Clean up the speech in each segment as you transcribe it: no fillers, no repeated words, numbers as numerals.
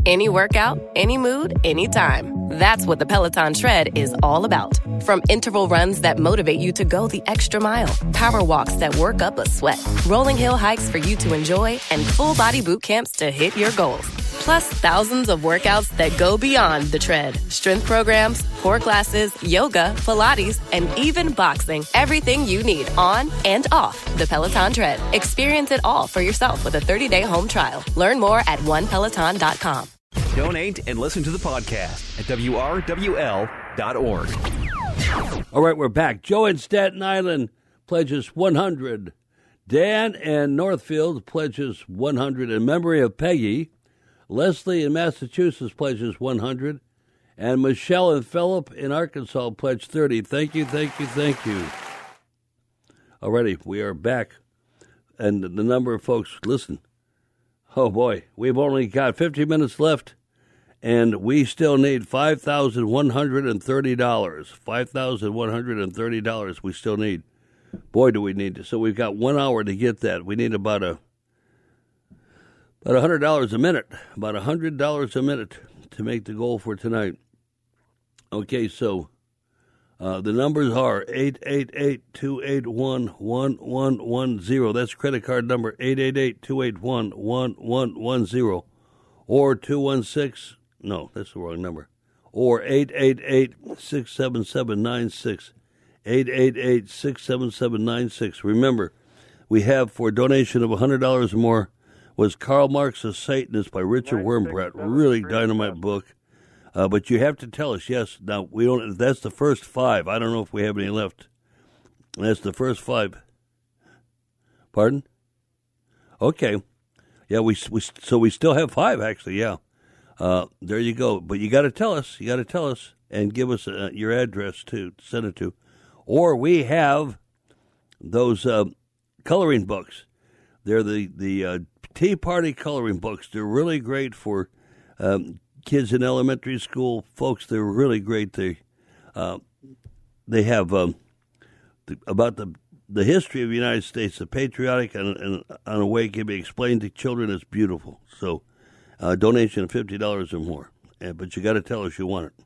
Any workout, any mood, anytime. That's what the Peloton Tread is all about. From interval runs that motivate you to go the extra mile, power walks that work up a sweat, rolling hill hikes for you to enjoy, and full body boot camps to hit your goals. Plus thousands of workouts that go beyond the tread. Strength programs, core classes, yoga, Pilates, and even boxing. Everything you need on and off the Peloton Tread. Experience it all for yourself with a 30-day home trial. Learn more at onepeloton.com. Donate and listen to the podcast at WRWL.org. All right, we're back. Joe in Staten Island pledges $100. Dan in Northfield pledges $100 in memory of Peggy. Leslie in Massachusetts pledges $100. And Michelle and Philip in Arkansas pledge $30. Thank you, thank you, thank you. Alrighty, we are back. And the number of folks, listen. Oh, boy, we've only got 50 minutes left, and we still need $5,130. $5,130 we still need. Boy, do we need to. So we've got 1 hour to get that. We need about $100 a minute. About $100 a minute to make the goal for tonight. Okay, so the numbers are 888-281-1110. That's credit card number 888-281-1110. Or 216, no, that's the wrong number. Or 888-677-96. 888-677-96. Remember, we have for a donation of $100 or more was Karl Marx's Satanist by Richard Wurmbrand. Really dynamite book. But you have to tell us, yes. Now, we don't. That's the first 5. I don't know if we have any left. That's the first 5. Pardon? Okay. Yeah, so we still have 5, actually, yeah. There you go. But you got to tell us. You got to tell us and give us your address, too, to send it to. Or we have those coloring books. They're the Tea Party coloring books. They're really great for kids in elementary school. Folks, they're really great. They have about the history of the United States, the patriotic and on a way can be explained to children. It's beautiful. So donation of $50 or more. But you got to tell us you want it.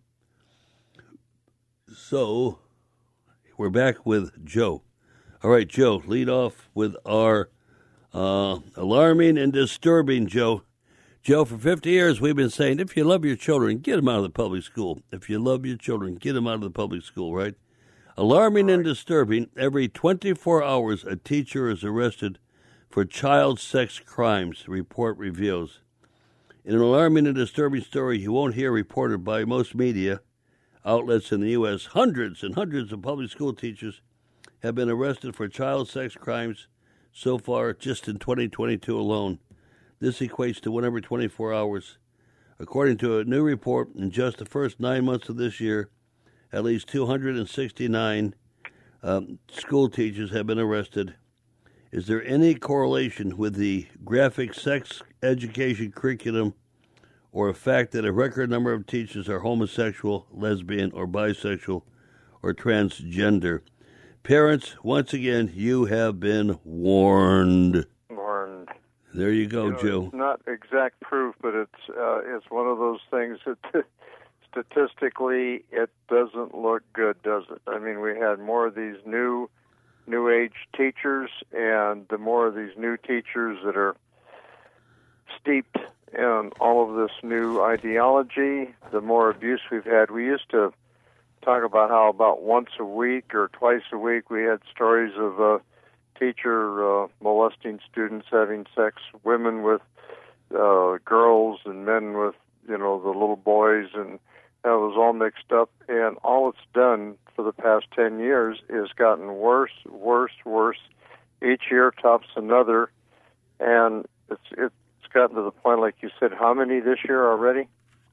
So we're back with Joe. All right, Joe, lead off with our alarming and disturbing, Joe. Joe, for 50 years we've been saying, if you love your children, get them out of the public school. If you love your children, get them out of the public school, right? Alarming and disturbing, every 24 hours a teacher is arrested for child sex crimes, the report reveals. In an alarming and disturbing story you won't hear reported by most media outlets in the U.S., hundreds and hundreds of public school teachers have been arrested for child sex crimes so far just in 2022 alone. This equates to 1 every 24 hours. According to a new report, in just the first 9 months of this year, at least 269 school teachers have been arrested. Is there any correlation with the graphic sex education curriculum or a fact that a record number of teachers are homosexual, lesbian, or bisexual, or transgender? Parents, once again, you have been warned. Warned. There you go, Joe. It's not exact proof, but it's one of those things that statistically it doesn't look good, does it? I mean, we had more of these new age teachers, and the more of these new teachers that are steeped in all of this new ideology, the more abuse we've had. We used to talk about how about once a week or twice a week we had stories of a teacher molesting students, having sex, women with girls and men with, the little boys, and that was all mixed up. And all it's done for the past 10 years is gotten worse. Each year tops another, and it's gotten to the point, like you said, how many this year already?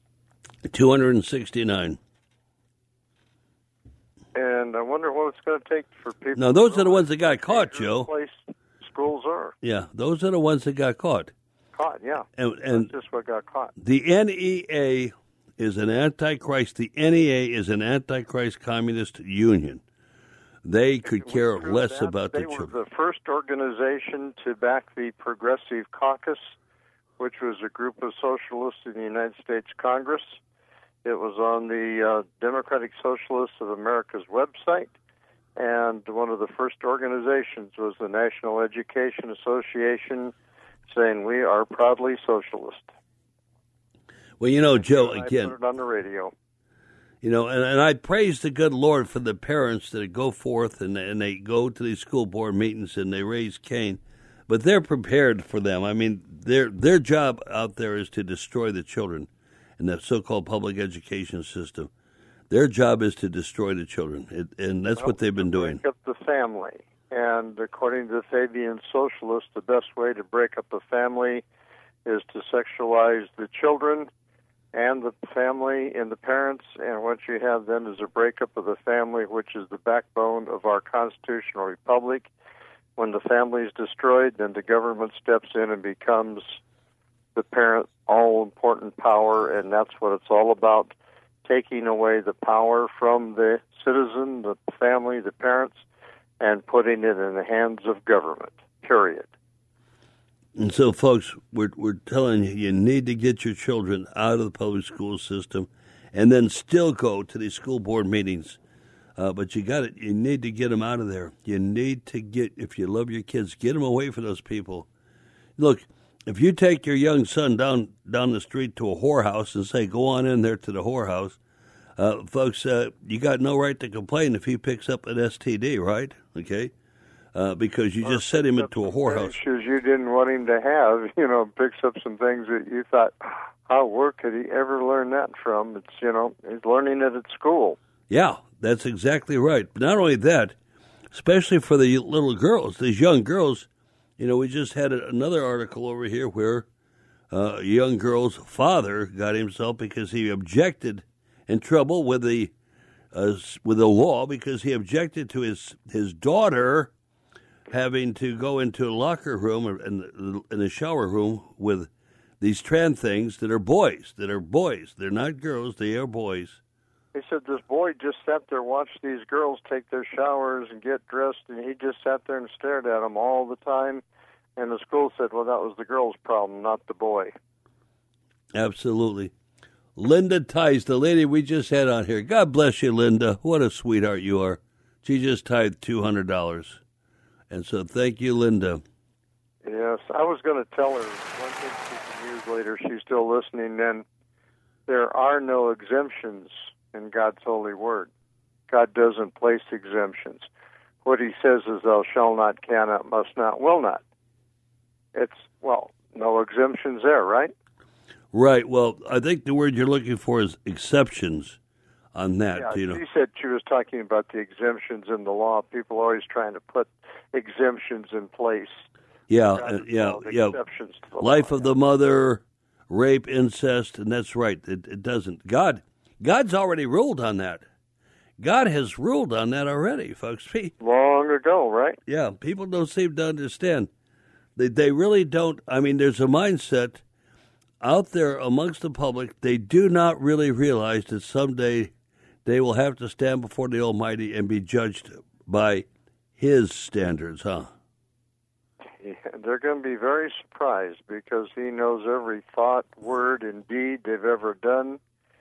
269. And I wonder what it's going to take for people. Now, those are the ones that got caught, Joe. Place schools are. Yeah, those are the ones that got caught. Caught, yeah. And that's just what got caught. The NEA is an antichrist. The NEA is an antichrist communist union. They could care less about the children. They were the first organization to back the Progressive Caucus, which was a group of socialists in the United States Congress. It was on the Democratic Socialists of America's website, and one of the first organizations was the National Education Association, saying we are proudly socialist. Well, you know, Joe, again, I put it on the radio. You know, and I praise the good Lord for the parents that go forth and they go to these school board meetings and they raise Cain, but they're prepared for them. I mean, their job out there is to destroy the children in the so-called public education system. Their job is to destroy the children, and that's what they've been doing. Break up the family, and according to the Fabian socialists, the best way to break up a family is to sexualize the children and the family and the parents, and what you have then is a breakup of the family, which is the backbone of our constitutional republic. When the family is destroyed, then the government steps in and becomes the parent, all-important power, and that's what it's all about, taking away the power from the citizen, the family, the parents, and putting it in the hands of government, period. And so, folks, we're telling you, you need to get your children out of the public school system, and then still go to these school board meetings. But you need to get them out of there. You need to if you love your kids, get them away from those people. Look, if you take your young son down the street to a whorehouse and say, go on in there to the whorehouse, folks, you got no right to complain if he picks up an STD, right? Okay. Because you just set him into a whorehouse. Issues you didn't want him to have, picks up some things that you thought, where could he ever learn that from? It's, he's learning it at school. Yeah, that's exactly right. But not only that, especially for the little girls, these young girls, we just had another article over here where a young girl's father got himself because he objected in trouble with the law because he objected to his daughter having to go into a locker room in a shower room with these trans things that are boys. They're not girls, they are boys. He said this boy just sat there, watched these girls take their showers and get dressed, and he just sat there and stared at them all the time. And the school said, well, that was the girl's problem, not the boy. Absolutely. Linda Tice, the lady we just had on here. God bless you, Linda. What a sweetheart you are. She just tithed $200. And so thank you, Linda. Yes, I was going to tell her one thing she can use later. She's still listening then. There are no exemptions in God's holy word. God doesn't place exemptions. What he says is thou shalt not, cannot, must not, will not. No exemptions there, right? Right. Well, I think the word you're looking for is exceptions on that. Yeah, she said she was talking about the exemptions in the law. People are always trying to put exemptions in place. Yeah. Exceptions to the life law. Of the mother, rape, incest, and that's right. It doesn't. God's already ruled on that. God has ruled on that already, folks. Long ago, right? Yeah, people don't seem to understand. They really don't. I mean, there's a mindset out there amongst the public. They do not really realize that someday they will have to stand before the Almighty and be judged by His standards, huh? Yeah, they're going to be very surprised because He knows every thought, word, and deed they've ever done.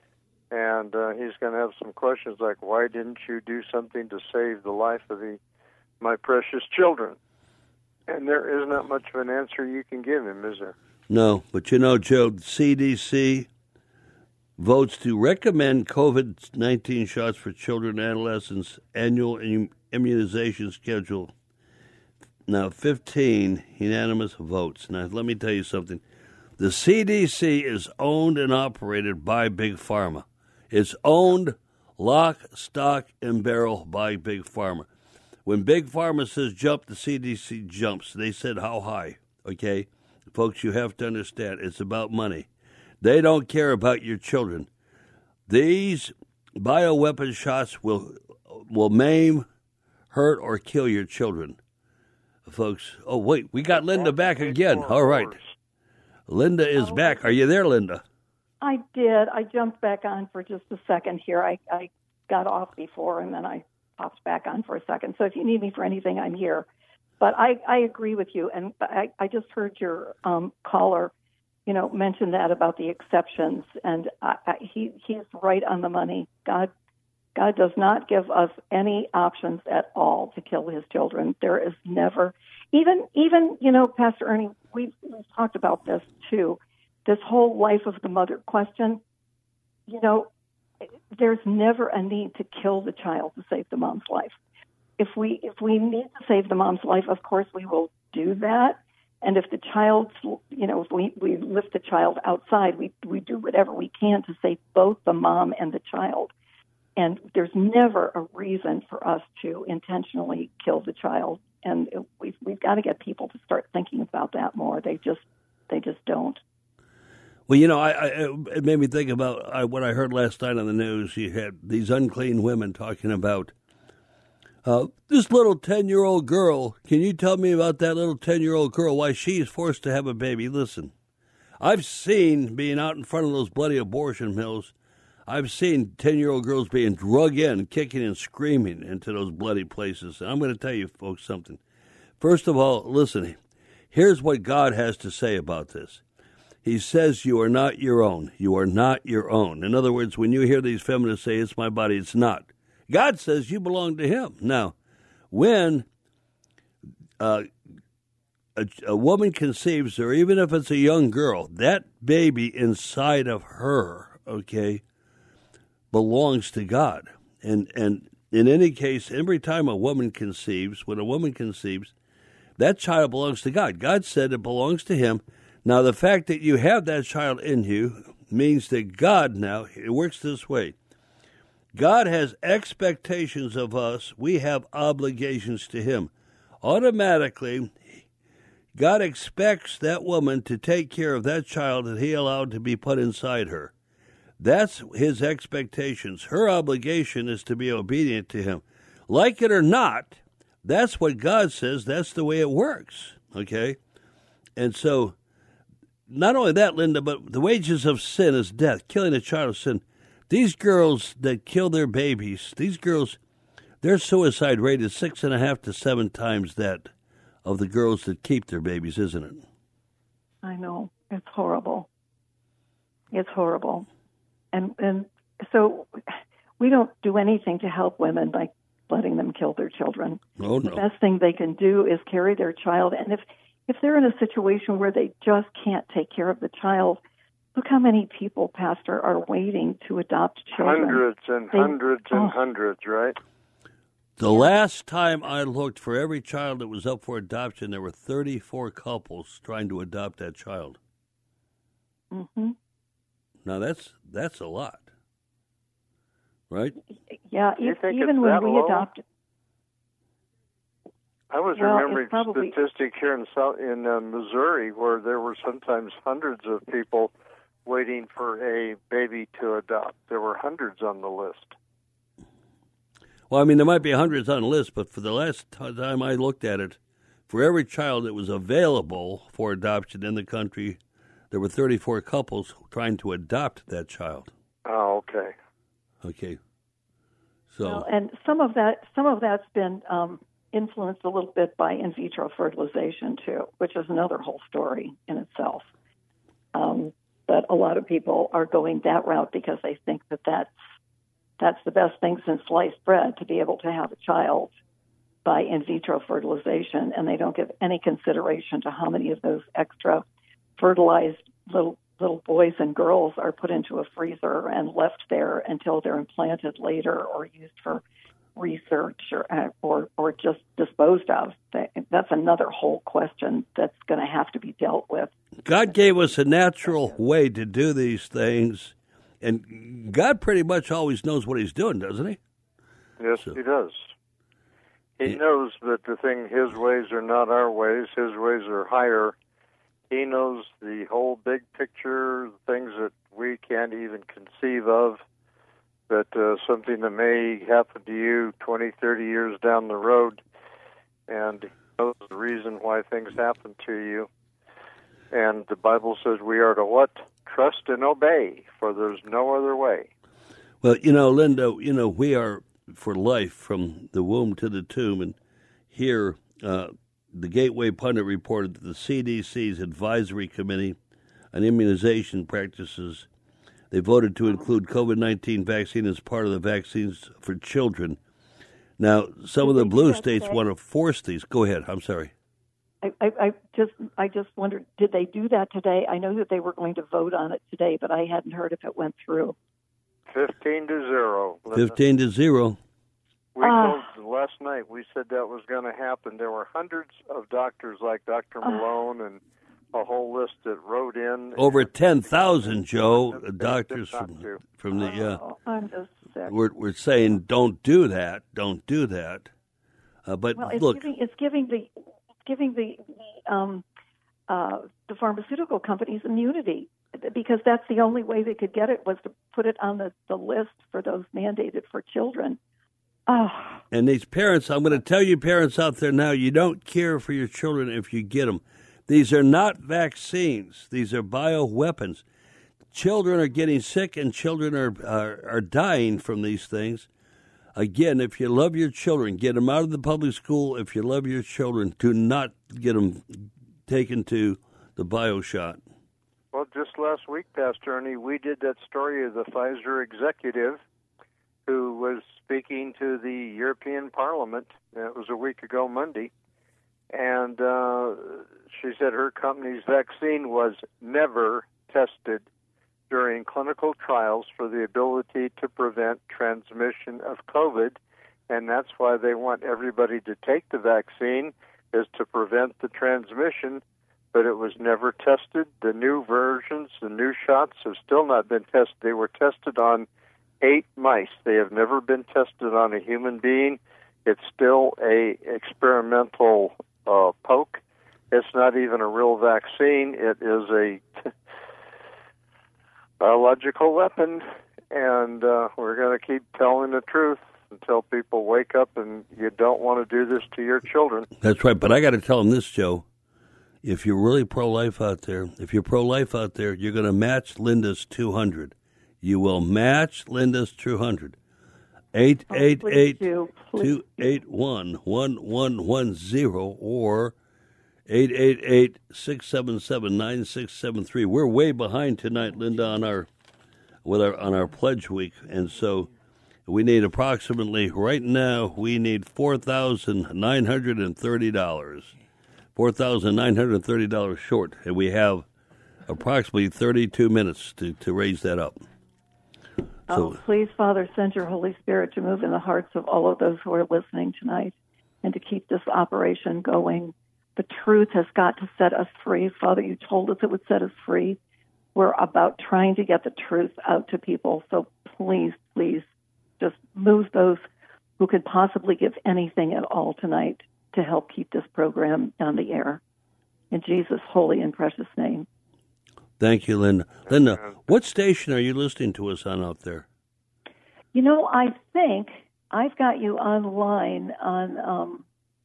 And He's going to have some questions like, why didn't you do something to save the life of my precious children? And there is not much of an answer you can give Him, is there? No, but Joe, the CDC votes to recommend COVID-19 shots for children and adolescents, annual immunization schedule. Now, 15 unanimous votes. Now, let me tell you something. The CDC is owned and operated by Big Pharma. It's owned lock, stock, and barrel by Big Pharma. When Big Pharma says jump, the CDC jumps. They said how high, okay? Folks, you have to understand, it's about money. They don't care about your children. These bioweapon shots will maim, hurt, or kill your children. Folks, oh, wait, we got Linda back again. All right. Linda is back. Are you there, Linda? I did. I jumped back on for just a second here. I got off before, and then I popped back on for a second. So if you need me for anything, I'm here. But I agree with you, and I just heard your caller mentioned that about the exceptions, and he's right on the money. God does not give us any options at all to kill his children. There is never, even Pastor Ernie, we've talked about this too. This whole life of the mother question. There's never a need to kill the child to save the mom's life. If we need to save the mom's life, of course we will do that. And if the child's, if we lift the child outside, we do whatever we can to save both the mom and the child. And there's never a reason for us to intentionally kill the child. And we've got to get people to start thinking about that more. They just don't. Well, it made me think about what I heard last night on the news. You had these unclean women talking about this little 10-year-old girl. Can you tell me about that little 10-year-old girl, why she's forced to have a baby? Listen, I've seen, being out in front of those bloody abortion mills, I've seen 10-year-old girls being drug in, kicking and screaming into those bloody places. And I'm going to tell you folks something. First of all, listen, here's what God has to say about this. He says you are not your own. You are not your own. In other words, when you hear these feminists say, it's my body, it's not. God says you belong to him. Now, when a woman conceives, or even if it's a young girl, that baby inside of her, belongs to God. And in any case, every time a woman conceives, when a woman conceives, that child belongs to God. God said it belongs to him. Now, the fact that you have that child in you means that God now, it works this way. God has expectations of us. We have obligations to him. Automatically, God expects that woman to take care of that child that he allowed to be put inside her. That's his expectations. Her obligation is to be obedient to him. Like it or not, that's what God says. That's the way it works, okay? And so, not only that, Linda, but the wages of sin is death, killing a child of sin. These girls that kill their babies, these girls, their suicide rate is 6.5 to 7 times that of the girls that keep their babies, isn't it? I know. It's horrible. It's horrible. And so we don't do anything to help women by letting them kill their children. Oh, no. The best thing they can do is carry their child. And if they're in a situation where they just can't take care of the child, look how many people, Pastor, are waiting to adopt children. Hundreds and hundreds, right? The last time I looked, for every child that was up for adoption, there were 34 couples trying to adopt that child. Mm-hmm. Now, that's a lot, right? Yeah, even when we adopted. I was remembering statistic here in Missouri where there were sometimes hundreds of people waiting for a baby to adopt. There were hundreds on the list. Well, I mean, there might be hundreds on the list, but for the last time I looked at it, for every child that was available for adoption in the country, there were 34 couples trying to adopt that child. Oh, okay. Okay. So, well, and some of that's been influenced a little bit by in vitro fertilization too, which is another whole story in itself. But a lot of people are going that route because they think that that's the best thing since sliced bread, to be able to have a child by in vitro fertilization, and they don't give any consideration to how many of those extra fertilized little boys and girls are put into a freezer and left there until they're implanted later or used for research or just disposed of. That's another whole question that's going to have to be dealt with. God gave us a natural way to do these things, and God pretty much always knows what he's doing, doesn't he? Yes, he does. He knows that his ways are not our ways. His ways are higher. He knows the whole big picture, things that we can't even conceive of, that something that may happen to you 20, 30 years down the road, and he knows the reason why things happen to you. And the Bible says we are to what? Trust and obey, for there's no other way. Well, Linda, we are for life from the womb to the tomb, and here the Gateway Pundit reported that the CDC's advisory committee on immunization practices. They voted to include COVID-19 vaccine as part of the vaccines for children. Now, some of the blue states want to force these. Go ahead. I'm sorry. I just wondered, did they do that today? I know that they were going to vote on it today, but I hadn't heard if it went through. 15-0. 15-0. We told last night, we said that was going to happen. There were hundreds of doctors like Dr. Malone and a whole list that wrote in. Over 10,000, Joe, doctors from the... I'm just sick. We're saying don't do that. Don't do that. But well, it's look... It's giving the pharmaceutical companies immunity, because that's the only way they could get it, was to put it on the list for those mandated for children. Oh. And these parents, I'm going to tell you parents out there now, you don't care for your children if you get them. These are not vaccines. These are bioweapons. Children are getting sick and children are dying from these things. Again, if you love your children, get them out of the public school. If you love your children, do not get them taken to the BioShot. Well, just last week, Pastor Ernie, we did that story of the Pfizer executive who was speaking to the European Parliament. It was a week ago Monday. And she said her company's vaccine was never tested during clinical trials for the ability to prevent transmission of COVID. And that's why they want everybody to take the vaccine, is to prevent the transmission. But it was never tested. The new versions, the new shots have still not been tested. They were tested on 8 mice. They have never been tested on a human being. It's still a experimental poke. It's not even a real vaccine. It is a biological weapon, and we're going to keep telling the truth until people wake up, and you don't want to do this to your children. That's right, but I got to tell them this, Joe. If you're really pro-life out there, you're going to match Linda's 200. You will match Linda's 200. 888-281-1110 or 888-677-9673. We're way behind tonight, Linda, on our pledge week, and so we need approximately right now $4,930. $4,930 short, and we have approximately 32 minutes to raise that up. So, please, Father, send your Holy Spirit to move in the hearts of all of those who are listening tonight and to keep this operation going. The truth has got to set us free. Father, you told us it would set us free. We're about trying to get the truth out to people. So please, please, just move those who could possibly give anything at all tonight to help keep this program on the air. In Jesus' holy and precious name. Thank you, Linda. Linda, what station are you listening to us on out there? You know, I think I've got you online on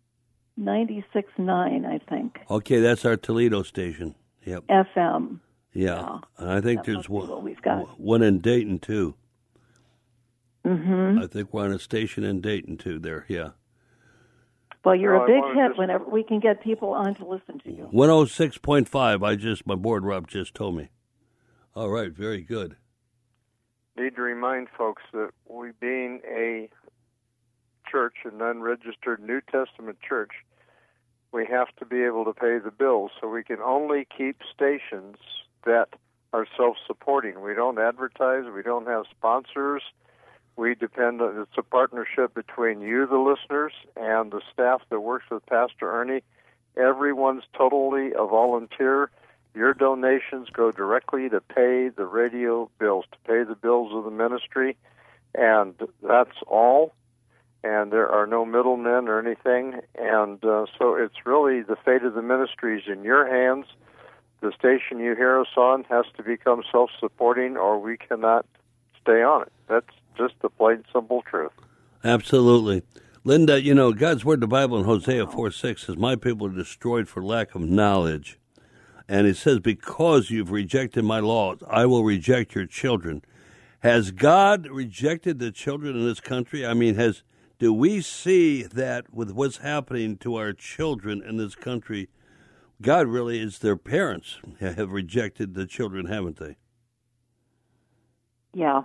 96.9, I think. Okay, that's our Toledo station. Yep. FM. Yeah. And I think there's one in Dayton, too. Mm-hmm. I think we're on a station in Dayton, too, there, yeah. Well, you're a big hit whenever we can get people on to listen to you. 106.5, my board Rob just told me. All right, very good. Need to remind folks that we being a church, an unregistered New Testament church, we have to be able to pay the bills. So we can only keep stations that are self-supporting. We don't advertise. We don't have sponsors. We depend on, it's a partnership between you, the listeners, and the staff that works with Pastor Ernie. Everyone's totally a volunteer. Your donations go directly to pay the radio bills, to pay the bills of the ministry, and that's all. And there are no middlemen or anything. And so it's really the fate of the ministry is in your hands. The station you hear us on has to become self-supporting, or we cannot stay on it. That's just the plain, simple truth. Absolutely. Linda, you know, God's Word, the Bible in Hosea 4:6 says, my people are destroyed for lack of knowledge. And it says, because you've rejected my laws, I will reject your children. Has God rejected the children in this country? I mean, do we see that with what's happening to our children in this country? God really is their parents have rejected the children, haven't they? Yeah.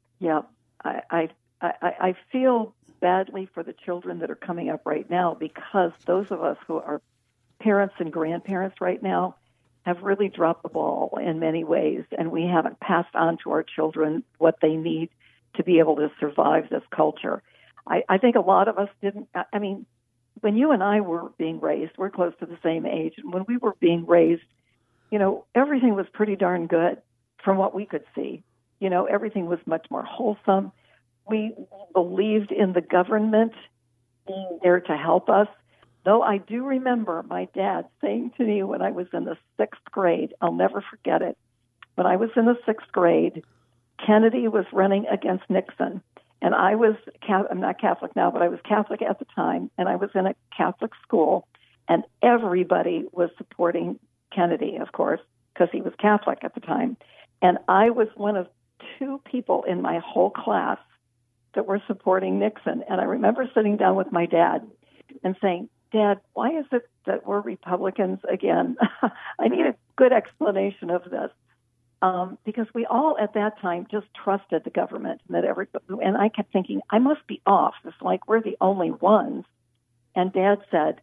I feel badly for the children that are coming up right now, because those of us who are parents and grandparents right now have really dropped the ball in many ways, and we haven't passed on to our children what they need to be able to survive this culture. I think a lot of us didn't. I mean, when you and I were being raised, we're close to the same age, and when we were being raised, everything was pretty darn good from what we could see. Everything was much more wholesome. We believed in the government being there to help us. Though I do remember my dad saying to me when I was in the 6th grade, I'll never forget it. When I was in the 6th grade, Kennedy was running against Nixon. And I'm not Catholic now, but I was Catholic at the time, and I was in a Catholic school, and everybody was supporting Kennedy, of course, because he was Catholic at the time. And I was one of 2 people in my whole class that were supporting Nixon. And I remember sitting down with my dad and saying, Dad, why is it that we're Republicans again? I need a good explanation of this. Because we all at that time just trusted the government, and I kept thinking, I must be off. It's like we're the only ones. And Dad said,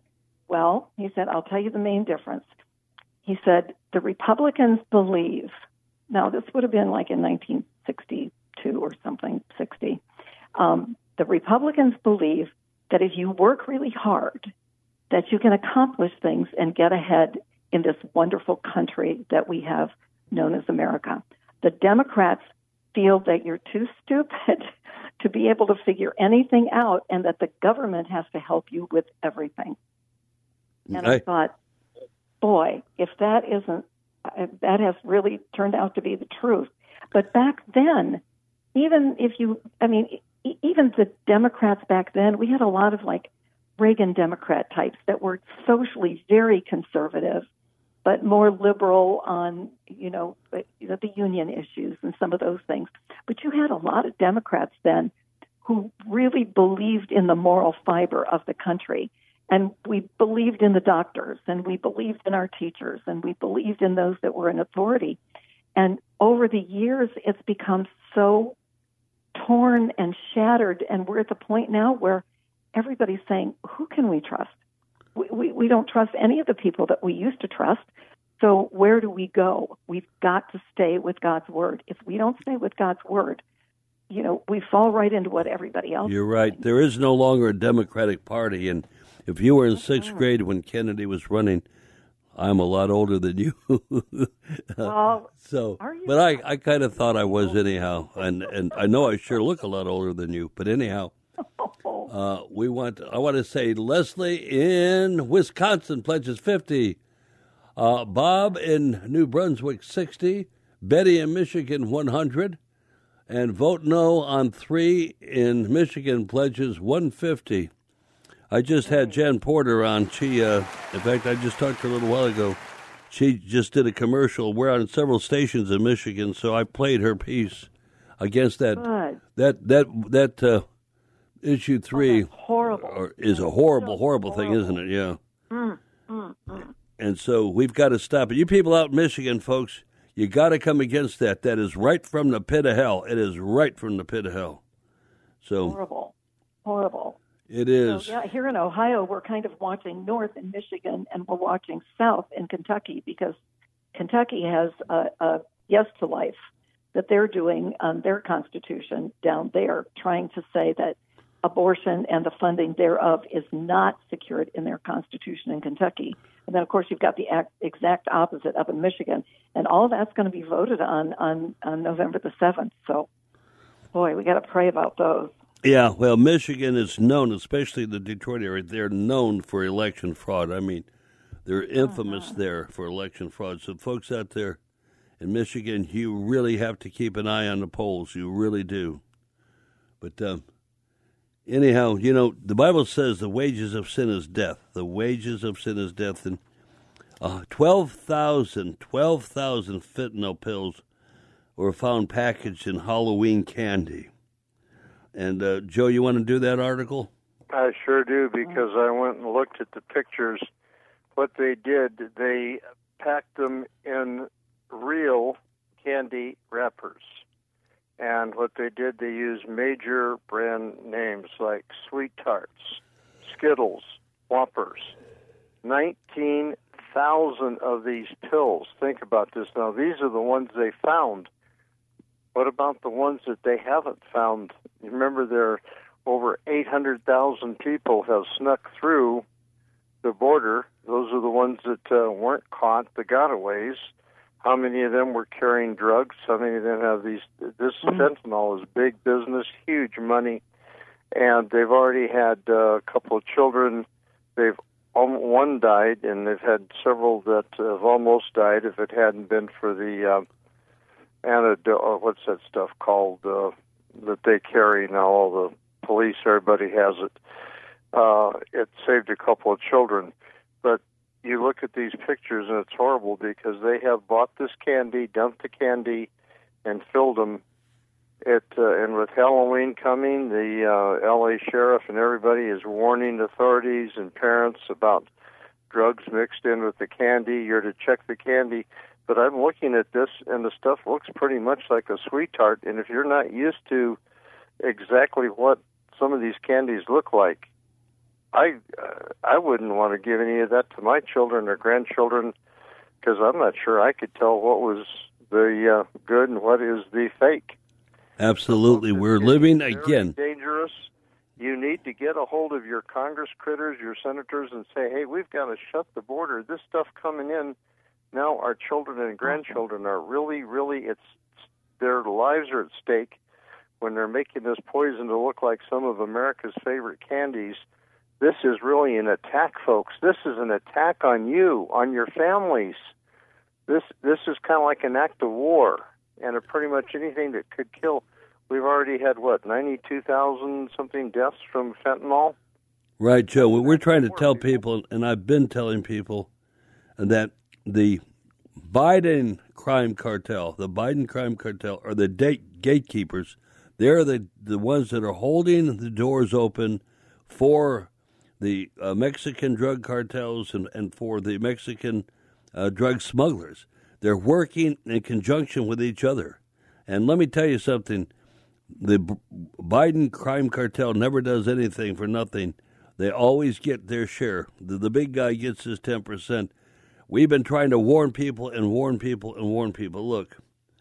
he said, I'll tell you the main difference. He said, the Republicans believe, now this would have been like in 1962 or something, 60. The Republicans believe that if you work really hard, that you can accomplish things and get ahead in this wonderful country that we have known as America. The Democrats feel that you're too stupid to be able to figure anything out, and that the government has to help you with everything. And I thought, boy, if that has really turned out to be the truth. But back then, even the Democrats back then, we had a lot of like Reagan Democrat types that were socially very conservative, but more liberal on, the union issues and some of those things. But you had a lot of Democrats then who really believed in the moral fiber of the country. And we believed in the doctors, and we believed in our teachers, and we believed in those that were in authority. And over the years, it's become so torn and shattered, and we're at the point now where everybody's saying, who can we trust? We don't trust any of the people that we used to trust. So where do we go? We've got to stay with God's word. If we don't stay with God's word, we fall right into what everybody else You're right. doing. There is no longer a Democratic Party. And if you were in 6th grade when Kennedy was running, I'm a lot older than you. Well, are you? But I kind of thought I was anyhow. And I know I sure look a lot older than you. But anyhow. I want to say Leslie in Wisconsin pledges 50. Bob in New Brunswick 60. Betty in Michigan 100. And Vote No on 3 in Michigan pledges 150. I just had Jan Porter on. She, in fact, I just talked to her a little while ago. She just did a commercial. We're on several stations in Michigan, so I played her piece against that. Good. Issue 3 is a horrible thing, isn't it? Yeah. And so we've got to stop it. You people out in Michigan, folks, you got to come against that. That is right from the pit of hell. It is right from the pit of hell. So horrible. It is. So, here in Ohio, we're kind of watching north in Michigan, and we're watching south in Kentucky, because Kentucky has a Yes to Life that they're doing on their constitution down there, trying to say that abortion and the funding thereof is not secured in their constitution in Kentucky. And then, of course, you've got the exact opposite up in Michigan. And all that's going to be voted on November the 7th. So, boy, we got to pray about those. Yeah, well, Michigan is known, especially the Detroit area, they're known for election fraud. I mean, they're infamous there for election fraud. So, folks out there in Michigan, you really have to keep an eye on the polls. You really do. But, anyhow, the Bible says the wages of sin is death. The wages of sin is death. And 12,000 fentanyl pills were found packaged in Halloween candy. And, Joe, you want to do that article? I sure do, because I went and looked at the pictures what they did, they packed them in real candy wrappers. And what they did, they used major brand names like Sweet Tarts, Skittles, Whoppers. 19,000 of these pills. Think about this now. These are the ones they found. What about the ones that they haven't found? You remember there are over 800,000 people have snuck through the border. Those are the ones that weren't caught, the gotaways. How many of them were carrying drugs? How many of them have these? This fentanyl is big business, huge money, and they've already had a couple of children. One died, and they've had several that have almost died if it hadn't been for the antidote. What's that stuff called that they carry now? All the police, everybody has it. It saved a couple of children, but you look at these pictures and it's horrible because they have bought this candy, dumped the candy, and filled them. And with Halloween coming, the L.A. sheriff and everybody is warning authorities and parents about drugs mixed in with the candy. You're to check the candy. But I'm looking at this, and the stuff looks pretty much like a Sweet Tart. And if you're not used to exactly what some of these candies look like, I wouldn't want to give any of that to my children or grandchildren because I'm not sure I could tell what was the good and what is the fake. Absolutely. We're living again. Dangerous. You need to get a hold of your Congress critters, your senators, and say, hey, we've got to shut the border. This stuff coming in, now our children and grandchildren are really, their lives are at stake when they're making this poison to look like some of America's favorite candies. This is really an attack, folks. This is an attack on you, on your families. This is kind of like an act of war, and pretty much anything that could kill. We've already had, 92,000 something deaths from fentanyl? Right, Joe. We're trying to tell people, and I've been telling people, that the Biden crime cartel are the gatekeepers. They're the ones that are holding the doors open for the Mexican drug cartels and for the Mexican drug smugglers. They're working in conjunction with each other. And let me tell you something. The Biden crime cartel never does anything for nothing. They always get their share. The big guy gets his 10%. We've been trying to warn people and warn people and warn people. Look,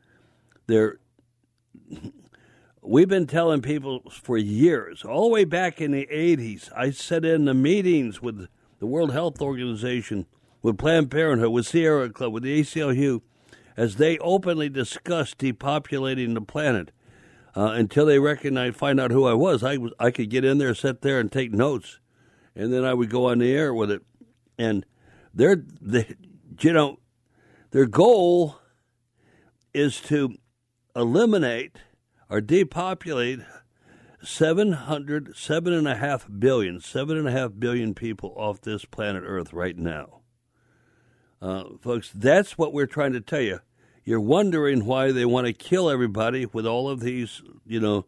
we've been telling people for years, all the way back in the 80s. I sat in the meetings with the World Health Organization, with Planned Parenthood, with Sierra Club, with the ACLU, as they openly discussed depopulating the planet. Until they find out who I was. I could get in there, sit there, and take notes, and then I would go on the air with it. And their goal is to eliminate or depopulate 7.5 billion people off this planet Earth right now. Folks, that's what we're trying to tell you. You're wondering why they want to kill everybody with all of these, these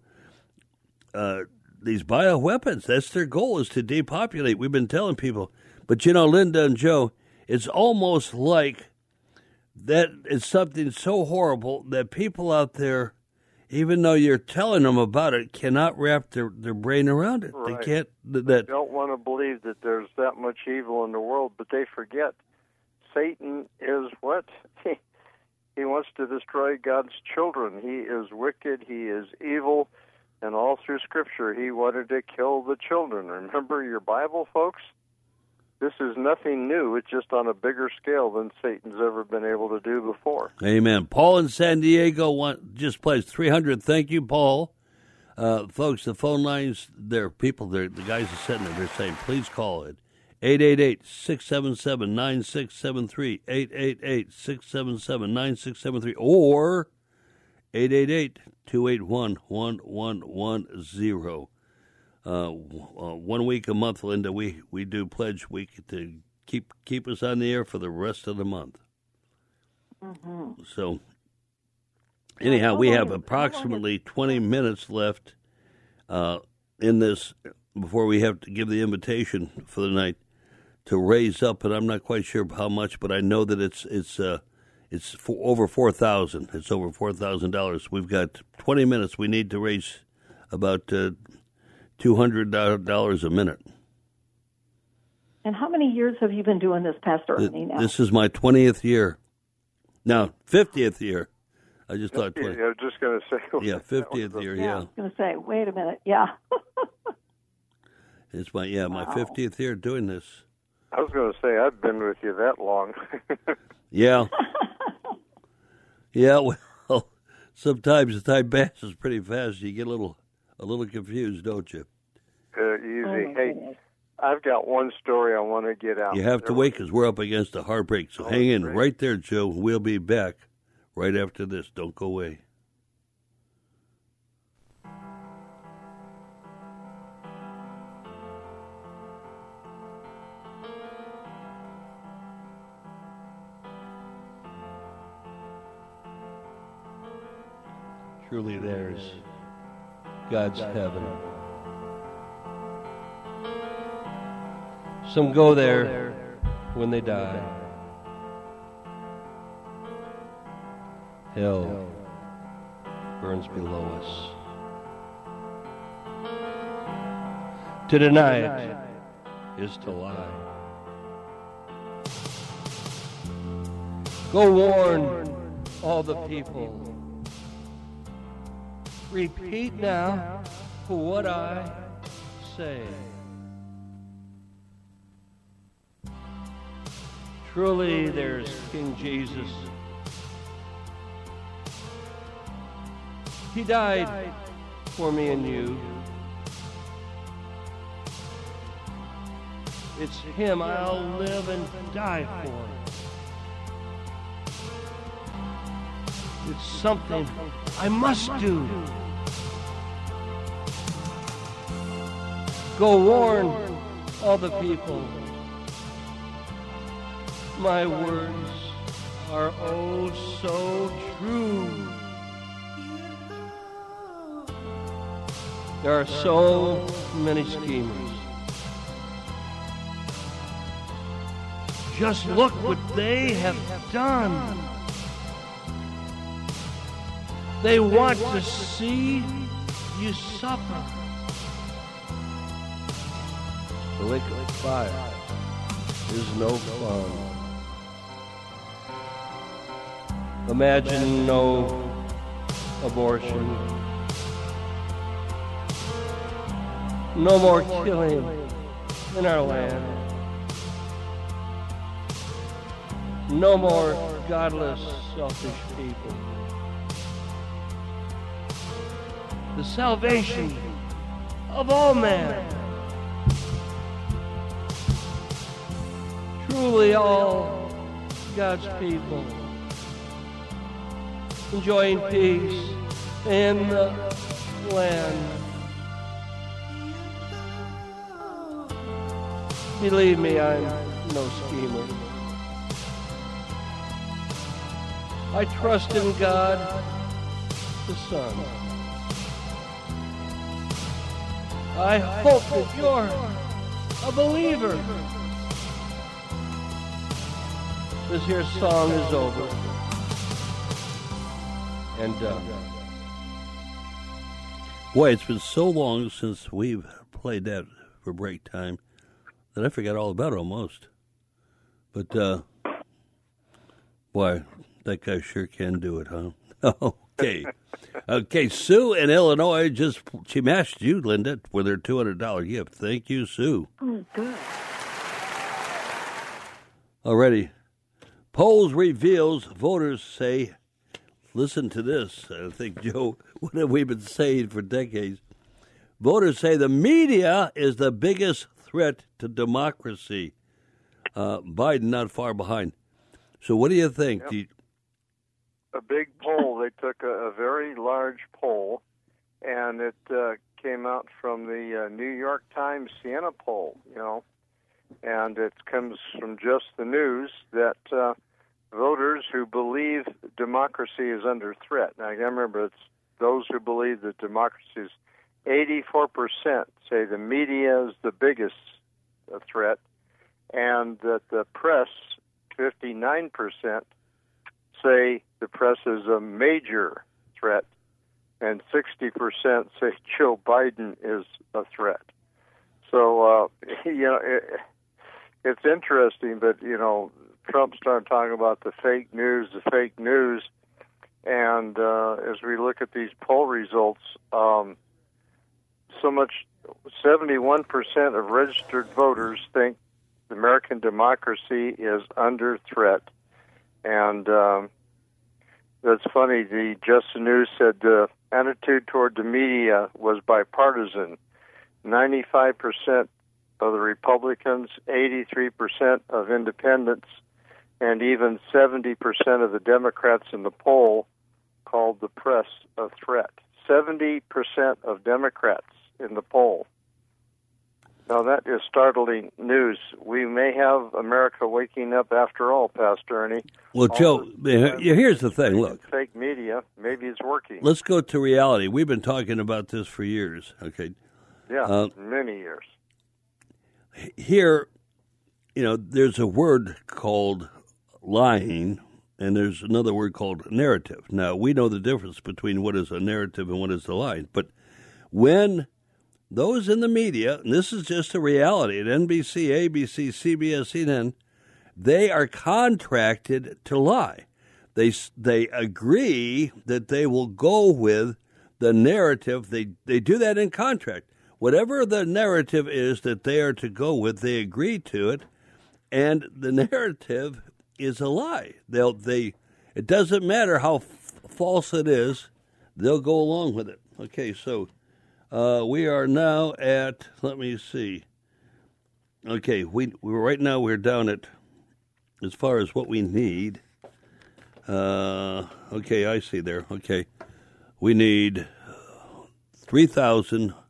bioweapons. That's their goal, is to depopulate. We've been telling people. But, Linda and Joe, it's almost like that is something so horrible that people out there, even though you're telling them about it, cannot wrap their brain around it. Right. They can't. They don't want to believe that there's that much evil in the world, but they forget Satan is what? He wants to destroy God's children. He is wicked. He is evil. And all through Scripture, he wanted to kill the children. Remember your Bible, folks? This is nothing new. It's just on a bigger scale than Satan's ever been able to do before. Amen. Paul in San Diego just plays 300. Thank you, Paul. Folks, the phone lines, the guys are sitting there. They're saying, please call it. 888-677-9673, 888-677-9673, or 888-281-1110. 1 week a month, Linda, we do Pledge Week to keep us on the air for the rest of the month. Mm-hmm. So, anyhow, we have approximately 20 minutes left in this before we have to give the invitation for the night. to raise up, and I'm not quite sure how much, but I know that it's over $4,000. It's over $4,000. We've got 20 minutes. We need to raise about $200 a minute. And how many years have you been doing this, Pastor Ernie, now? This is my 20th year. No, 50th year. I just thought 20. I was just going to say. Yeah, 50th year, yeah. I was going to say, wait a minute, yeah. It's my 50th year doing this. I was going to say, I've been with you that long. Yeah. Yeah, well, sometimes the time passes pretty fast. You get a little confused, don't you? Easy. Hey, I've got one story I want to get out. You have to wait because we're up against a heartbreak. So hang in right there, Joe. We'll be back right after this. Don't go away. Truly there's God's heaven. Some go there when they die. Hell burns below us. To deny it is to lie. Go warn all the people. Repeat now what I say. Truly there's King Jesus. He died for me and you. It's Him I'll live and die for. It's something I must do. Go warn all the people. My words are oh so true. There are so many schemers. Just look what they have done. They want to see you suffer. The lake of fire is no fun. Imagine no abortion. No more killing in our land. No more godless, selfish people. The salvation of all man. Truly all God's people enjoying peace in the land. Believe me, I'm no schemer. I trust in God, the Son. I hope that you're a believer. This here song is over and done. Boy, it's been so long since we've played that for break time that I forgot all about it almost. But, boy, that guy sure can do it, huh? Okay. Okay, Sue in Illinois she matched you, Linda, with her $200 gift. Thank you, Sue. Oh, good. Alrighty. Polls reveals voters say, listen to this. I think, Joe, what have we been saying for decades? Voters say the media is the biggest threat to democracy. Biden not far behind. So what do you think? Yep. A big poll. They took a very large poll, and it came out from the New York Times Siena poll, and it comes from Just the News that voters who believe democracy is under threat. Now, I remember it's those who believe that democracy is 84% say the media is the biggest threat, and that the press, 59%, say the press is a major threat, and 60% say Joe Biden is a threat. So, it's interesting, but, Trump started talking about the fake news, and as we look at these poll results, 71% of registered voters think American democracy is under threat. And that's funny. The Just the News said the attitude toward the media was bipartisan. 95% of the Republicans, 83% of independents, and even 70% of the Democrats in the poll called the press a threat. 70% of Democrats in the poll. Now, that is startling news. We may have America waking up after all, Pastor Ernie. Well, Joe, here's the thing. Look. Fake media, maybe it's working. Let's go to reality. We've been talking about this for years, okay? Yeah, many years. Here, there's a word called lying, and there's another word called narrative. Now, we know the difference between what is a narrative and what is a lie. But when those in the media, and this is just a reality at NBC, ABC, CBS, CNN, they are contracted to lie. They agree that they will go with the narrative. They do that in contract. Whatever the narrative is that they are to go with, they agree to it, and the narrative is a lie. It doesn't matter how false it is, they'll go along with it. Okay, so we are now at, let me see. Okay, we're down at, as far as what we need. Okay, I see there. Okay, we need $3,870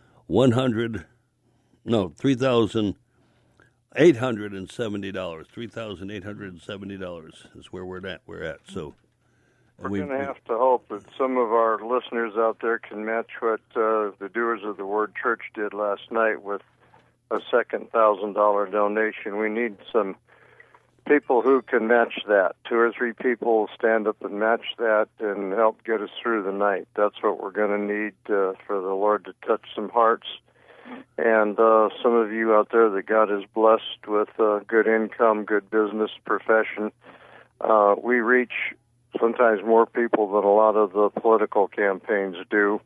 $3,870 is where we're at. So we're going to have to hope that some of our listeners out there can match what the Doers of the Word Church did last night with a second $1,000 donation. We need some people who can match that. 2 or 3 people stand up and match that and help get us through the night. That's what we're going to need for the Lord to touch some hearts. And some of you out there that God has blessed with good income, good business, profession, we reach sometimes more people than a lot of the political campaigns do,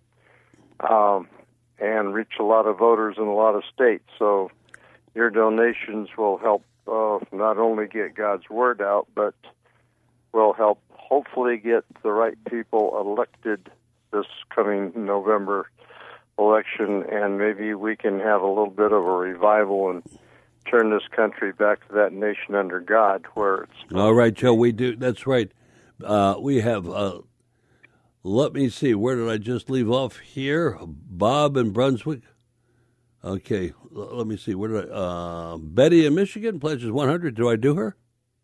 and reach a lot of voters in a lot of states. So your donations will help not only get God's word out, but will help hopefully get the right people elected this coming November election, and maybe we can have a little bit of a revival and turn this country back to that nation under God where it's... All right, Joe, we do. That's right. We have, let me see, where did I just leave off here? Bob in Brunswick. Okay, let me see, where did I, Betty in Michigan pledges 100. Do I do her?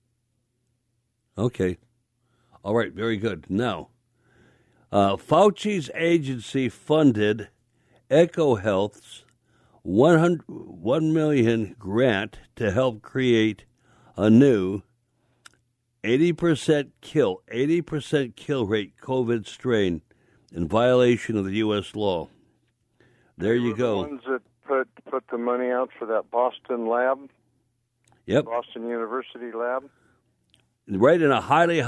Okay. All right, very good. Now, Fauci's agency funded EcoHealth's $1 million grant to help create a new 80% kill rate COVID strain in violation of the U.S. law. There you go. The ones that put the money out for that Boston lab? Yep. Boston University lab? Right in a highly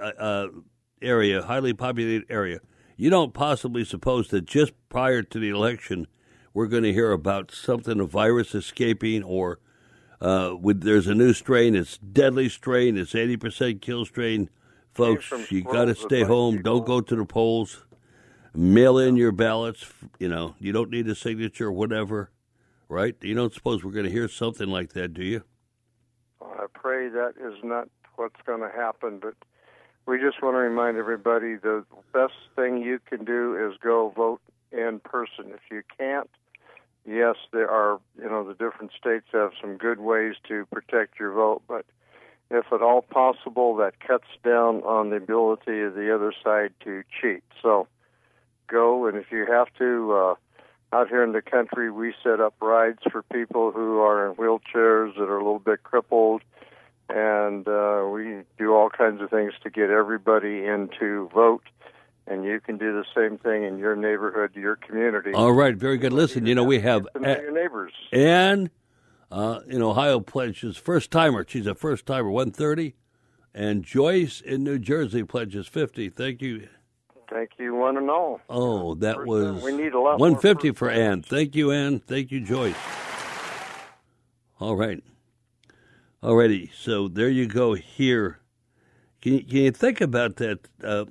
populated area. You don't possibly suppose that just prior to the election we're going to hear about something, a virus escaping, or there's a new strain, it's deadly strain, it's 80% kill strain. Folks, you got to stay home. Don't go to the polls. Mail in your ballots. You don't need a signature, whatever, right? You don't suppose we're going to hear something like that, do you? I pray that is not what's going to happen, but we just want to remind everybody the best thing you can do is go vote in person. If you can't, yes, there are, the different states have some good ways to protect your vote, but if at all possible, that cuts down on the ability of the other side to cheat. So go, and if you have to, out here in the country, we set up rides for people who are in wheelchairs that are a little bit crippled, and we do all kinds of things to get everybody in to vote. And you can do the same thing in your neighborhood, your community. All right, very good. Listen, we have your neighbors. Ann in Ohio pledges first-timer. She's a first-timer, 130. And Joyce in New Jersey pledges 50. Thank you. Thank you, one and all. Oh, that was we need a lot 150 for Ann. Thank you, Ann. Thank you, Joyce. All right. All righty. So there you go here. Can you think about that?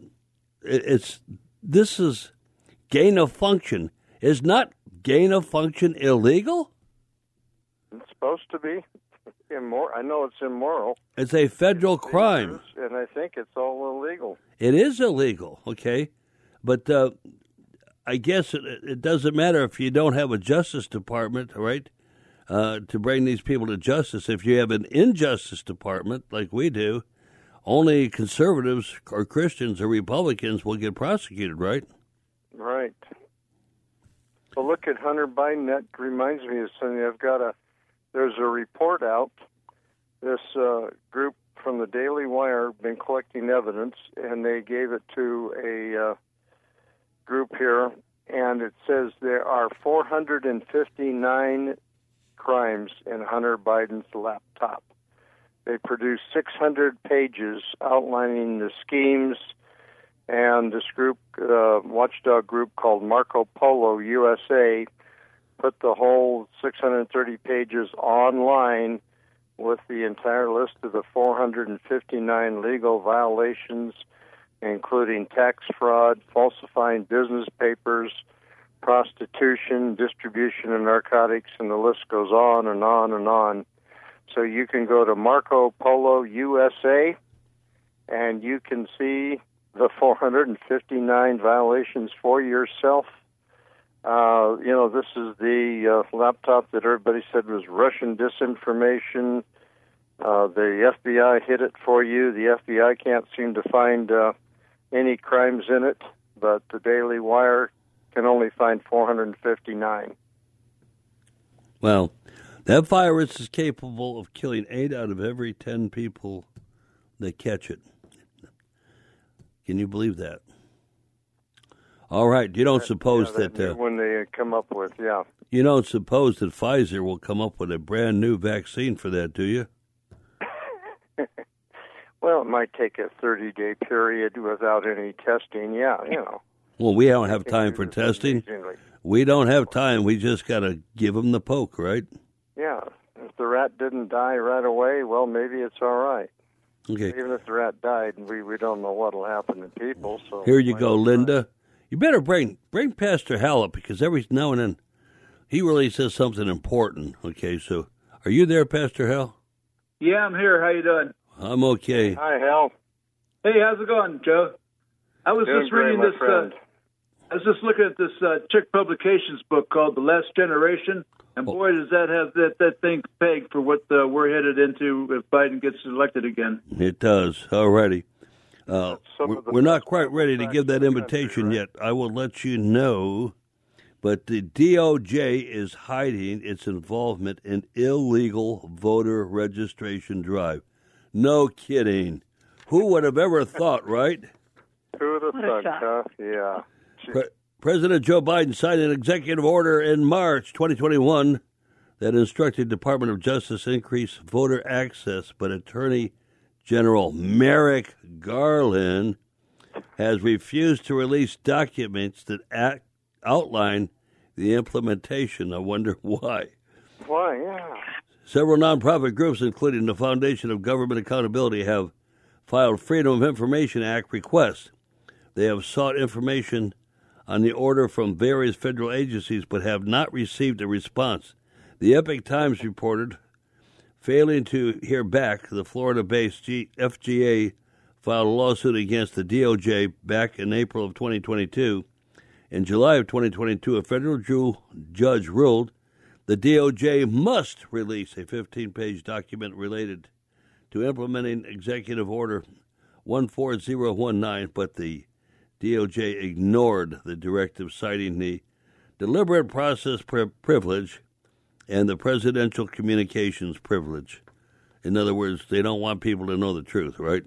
This is gain of function. Is not gain of function illegal? It's supposed to be. I know it's immoral. It's a federal crime. And I think it's all illegal. It is illegal, okay? But I guess it doesn't matter if you don't have a Justice Department, right, to bring these people to justice. If you have an injustice department like we do, only conservatives or Christians or Republicans will get prosecuted, right? Right. Well, look at Hunter Biden. That reminds me of something. There's a report out. This group from the Daily Wire been collecting evidence, and they gave it to a group here, and it says there are 459 crimes in Hunter Biden's laptop. They produced 600 pages outlining the schemes, and this group, watchdog group called Marco Polo USA, put the whole 630 pages online with the entire list of the 459 legal violations, including tax fraud, falsifying business papers, prostitution, distribution of narcotics, and the list goes on and on and on. So you can go to Marco Polo USA, and you can see the 459 violations for yourself. This is the laptop that everybody said was Russian disinformation. The FBI hid it for you. The FBI can't seem to find any crimes in it, but the Daily Wire can only find 459. Well, that virus is capable of killing 8 out of every 10 people that catch it. Can you believe that? All right. You don't suppose that when they come up with, you don't suppose that Pfizer will come up with a brand new vaccine for that, do you? Well, it might take a 30-day period without any testing. Well, we don't have time for testing. We don't have time. We just got to give them the poke, right? Yeah. If the rat didn't die right away, well, maybe it's all right. Okay. Even if the rat died, we don't know what will happen to people. So here you go, Linda. You better bring Pastor Hal up, because every now and then he really says something important. Okay, so are you there, Pastor Hal? Yeah, I'm here. How you doing? I'm okay. Hi, Hal. Hey, how's it going, Joe? I was Doing just reading great, this. I was just looking at this Chick Publications book called The Last Generation, and boy, does that have that thing pegged for what we're headed into if Biden gets elected again. It does. Alrighty. We're not quite ready to give that invitation yet. I will let you know. But the DOJ is hiding its involvement in illegal voter registration drive. No kidding. Who would have ever thought, right? Who would have thought, huh? Yeah. President Joe Biden signed an executive order in March 2021 that instructed Department of Justice increase voter access, but Attorney General Merrick Garland has refused to release documents that outline the implementation. I wonder why. Why, yeah. Several nonprofit groups, including the Foundation of Government Accountability, have filed Freedom of Information Act requests. They have sought information on the order from various federal agencies but have not received a response. The Epoch Times reported, failing to hear back, the Florida-based FGA filed a lawsuit against the DOJ back in April of 2022. In July of 2022, a federal judge ruled the DOJ must release a 15-page document related to implementing Executive Order 14019, but the DOJ ignored the directive, citing the deliberate process privilege and the presidential communications privilege. In other words, they don't want people to know the truth, right?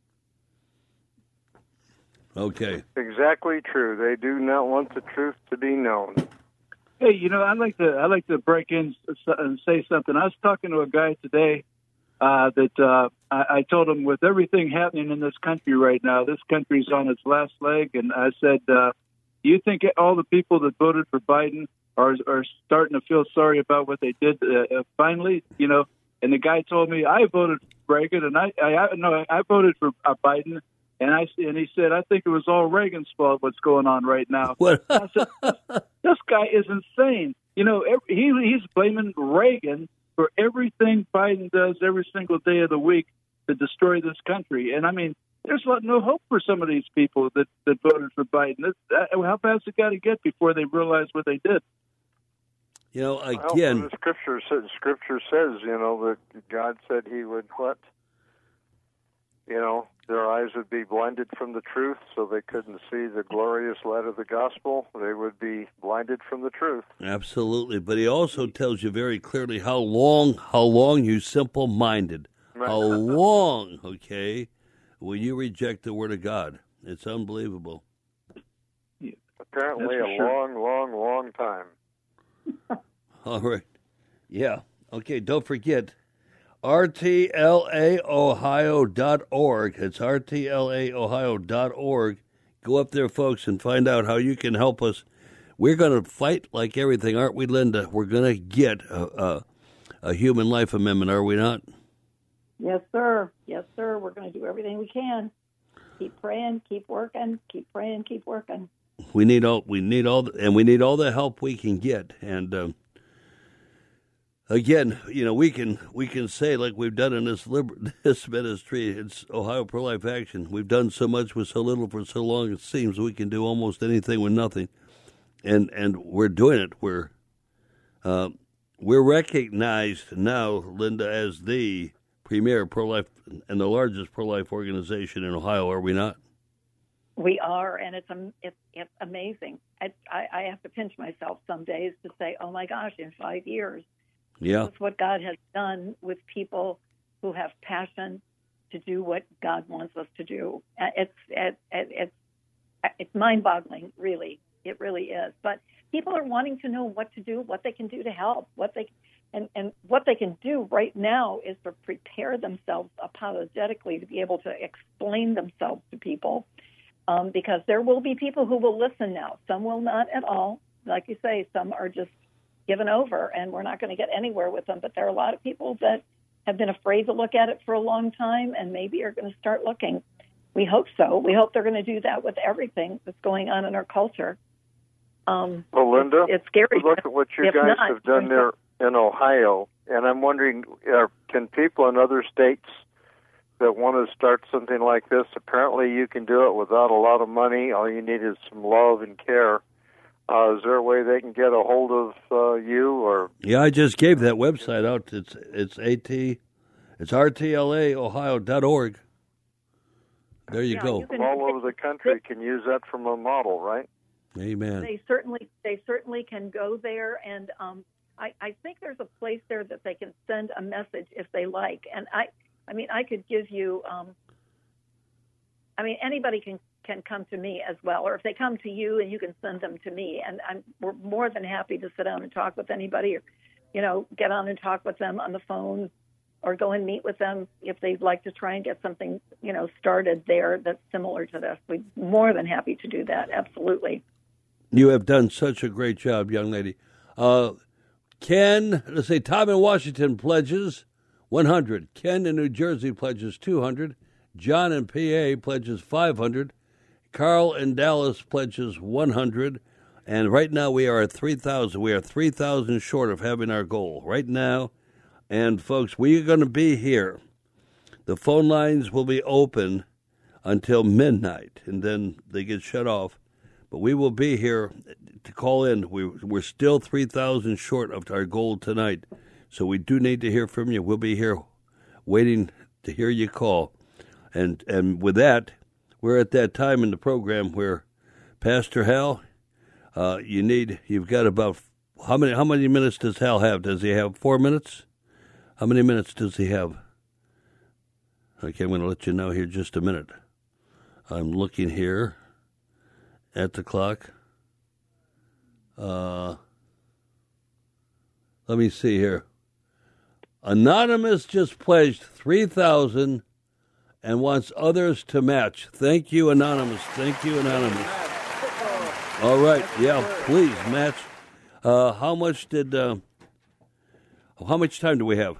Okay. Exactly true. They do not want the truth to be known. Hey, I'd like to break in and say something. I was talking to a guy today that I told him, with everything happening in this country right now, this country's on its last leg, and I said, do you think all the people that voted for Biden are starting to feel sorry about what they did finally? And the guy told me, I voted for Reagan, and I voted for Biden. And he said, I think it was all Reagan's fault what's going on right now. What? I said, this guy is insane. He's blaming Reagan for everything Biden does every single day of the week to destroy this country. And, there's no hope for some of these people that voted for Biden. How fast it got to get before they realize what they did? Again, the Scripture says, that God said he would what? Their eyes would be blinded from the truth, so they couldn't see the glorious light of the gospel. They would be blinded from the truth. Absolutely. But he also tells you very clearly how long you simple-minded. How long, okay, when you reject the Word of God. It's unbelievable. Apparently a long time. All right. Yeah. Okay, don't forget, rtlaohio.org. It's rtlaohio.org. Go up there, folks, and find out how you can help us. We're going to fight like everything, aren't we, Linda? We're going to get a human life amendment, are we not? Yes, sir. Yes, sir. We're going to do everything we can. Keep praying, keep working, keep praying, keep working. We need all the help we can get. And again, we can say, like we've done in this ministry, it's Ohio Pro-Life Action. We've done so much with so little for so long. It seems we can do almost anything with nothing, and we're doing it. We're recognized now, Linda, as the premier pro-life and the largest pro-life organization in Ohio. Are we not? We are, and it's amazing. I have to pinch myself some days to say, oh my gosh, in 5 years. Yeah. This is what God has done with people who have passion to do what God wants us to do. It's mind-boggling, really. It really is. But people are wanting to know what to do, what they can do to help, and what they can do right now is to prepare themselves apologetically to be able to explain themselves to people, because there will be people who will listen now. Some will not at all. Like you say, some are just given over, and we're not going to get anywhere with them. But there are a lot of people that have been afraid to look at it for a long time and maybe are going to start looking. We hope so. We hope they're going to do that with everything that's going on in our culture. Well, Linda, it's scary. Look at what you guys have done there in Ohio, and I'm wondering, can people in other states that want to start something like this, apparently you can do it without a lot of money. All you need is some love and care. Is there a way they can get a hold of you? Or yeah, I just gave that website out. It's rtlaohio.org. There you go. You all over the country can use that from a model, right? Amen. They certainly can go there, and I think there's a place there that they can send a message if they like. And I could give you. Anybody can come to me as well, or if they come to you, and you can send them to me, and we're more than happy to sit down and talk with anybody, or get on and talk with them on the phone, or go and meet with them if they'd like to try and get something started there that's similar to this. We're more than happy to do that. Absolutely. You have done such a great job, young lady. Ken, let's say Tom in Washington pledges 100. Ken in New Jersey pledges 200. John in PA pledges 500. Carl in Dallas pledges 100. And right now we are at 3,000. We are 3,000 short of having our goal right now. And, folks, we are going to be here. The phone lines will be open until midnight, and then they get shut off. But we will be here to call in. We're still 3,000 short of our goal tonight, so we do need to hear from you. We'll be here waiting to hear you call. And with that, we're at that time in the program where Pastor Hal, You've got about, how many minutes does Hal have? Does he have 4 minutes? How many minutes does he have? Okay, I'm going to let you know here in just a minute. I'm looking here at the clock. Let me see here. Anonymous just pledged $3,000 and wants others to match. Thank you, Anonymous. Thank you, Anonymous. All right, yeah, please match. How much time do we have?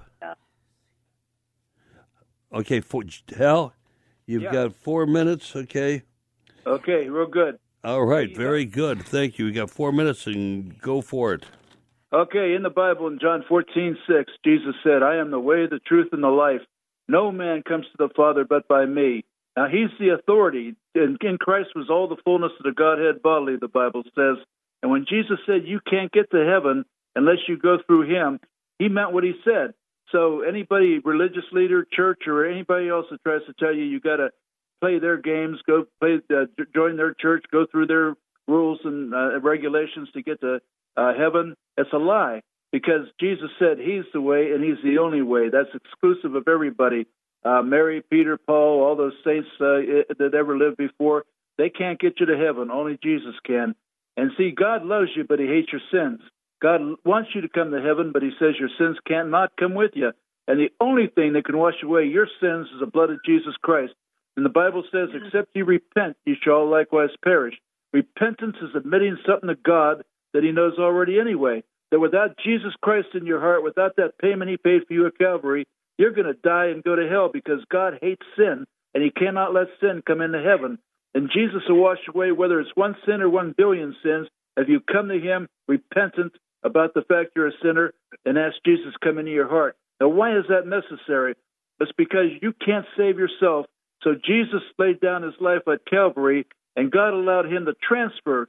Okay, Hal, you've got 4 minutes, okay? Okay, real good. All right, very good. Thank you. You got 4 minutes and go for it. Okay, in the Bible, in John 14:6, Jesus said, I am the way, the truth, and the life. No man comes to the Father but by me. Now, he's the authority. In Christ was all the fullness of the Godhead bodily, the Bible says. And when Jesus said you can't get to heaven unless you go through him, he meant what he said. So anybody, religious leader, church, or anybody else that tries to tell you you got to play their games, go play, join their church, go through their rules and regulations to get to heaven, it's a lie, because Jesus said he's the way and he's the only way. That's exclusive of everybody. Mary, Peter, Paul, all those saints that ever lived before, they can't get you to heaven. Only Jesus can. And see, God loves you, but he hates your sins. God wants you to come to heaven, but he says your sins cannot come with you. And the only thing that can wash away your sins is the blood of Jesus Christ. And the Bible says, except you repent, you shall likewise perish. Repentance is admitting something to God that he knows already anyway, that without Jesus Christ in your heart, without that payment he paid for you at Calvary, you're going to die and go to hell, because God hates sin, and he cannot let sin come into heaven. And Jesus will wash away whether it's 1 sin or 1 billion sins if you come to him repentant about the fact you're a sinner and ask Jesus to come into your heart. Now, why is that necessary? It's because you can't save yourself. So Jesus laid down his life at Calvary, and God allowed him to transfer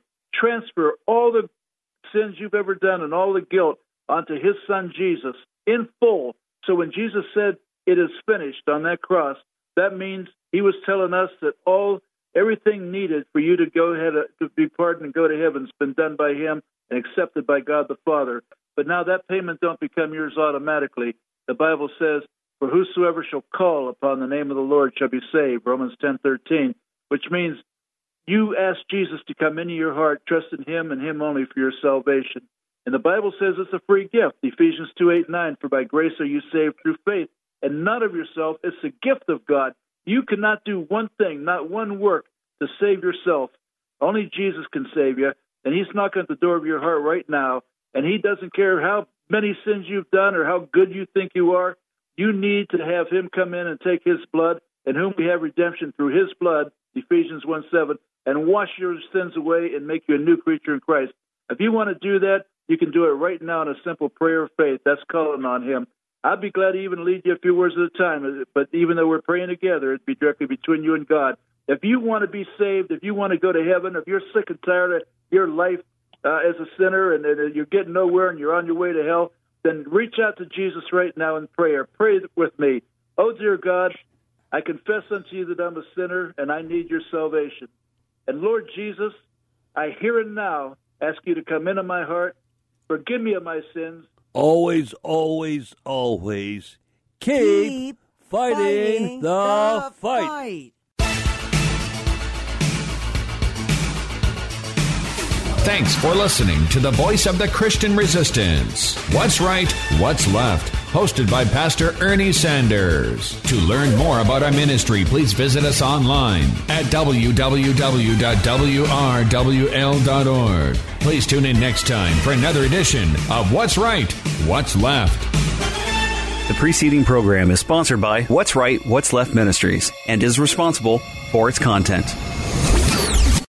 all the sins you've ever done and all the guilt onto his son Jesus in full. So when Jesus said, it is finished on that cross, that means he was telling us that everything needed for you to go ahead to be pardoned and go to heaven has been done by him and accepted by God the Father. But now that payment don't become yours automatically. The Bible says, for whosoever shall call upon the name of the Lord shall be saved, Romans 10:13, which means you ask Jesus to come into your heart, trust in him and him only for your salvation. And the Bible says it's a free gift, Ephesians 2:8-9, for by grace are you saved through faith, and not of yourself. It's a gift of God. You cannot do one thing, not one work, to save yourself. Only Jesus can save you, and he's knocking at the door of your heart right now, and he doesn't care how many sins you've done or how good you think you are. You need to have him come in and take his blood, in whom we have redemption through his blood, Ephesians 1:7, and wash your sins away and make you a new creature in Christ. If you want to do that, you can do it right now in a simple prayer of faith. That's calling on him. I'd be glad to even lead you a few words at a time, but even though we're praying together, it'd be directly between you and God. If you want to be saved, if you want to go to heaven, if you're sick and tired of your life as a sinner and you're getting nowhere and you're on your way to hell, then reach out to Jesus right now in prayer. Pray with me. Oh, dear God, I confess unto you that I'm a sinner and I need your salvation. And Lord Jesus, I here and now ask you to come into my heart, forgive me of my sins. Always, always, always keep fighting the fight. Thanks for listening to the Voice of the Christian Resistance. What's Right, What's Left? Hosted by Pastor Ernie Sanders. To learn more about our ministry, please visit us online at www.wrwl.org. Please tune in next time for another edition of What's Right, What's Left. The preceding program is sponsored by What's Right, What's Left Ministries and is responsible for its content.